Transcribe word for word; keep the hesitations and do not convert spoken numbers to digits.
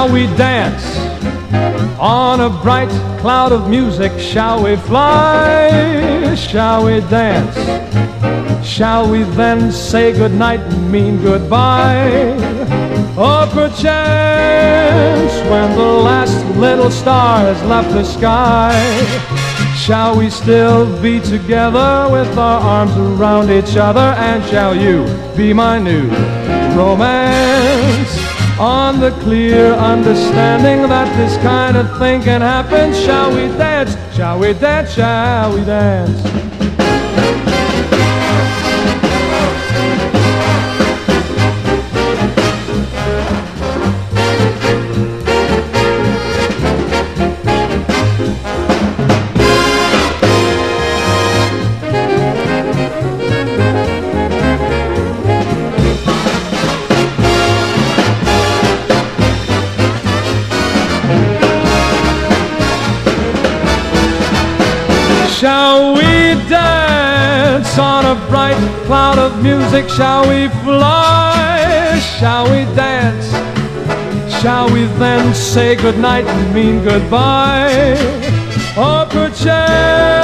Shall we dance on a bright cloud of music? Shall we fly? Shall we dance? Shall we then say goodnight and mean goodbye? Or perchance when the last little star has left the sky, shall we still be together with our arms around each other? And shall you be my new romance? On the clear understanding that this kind of thing can happen. Shall we dance? Shall we dance? Shall we dance? Shall we dance on a bright cloud of music? Shall we fly? Shall we dance? Shall we then say goodnight and mean goodbye? Or perchance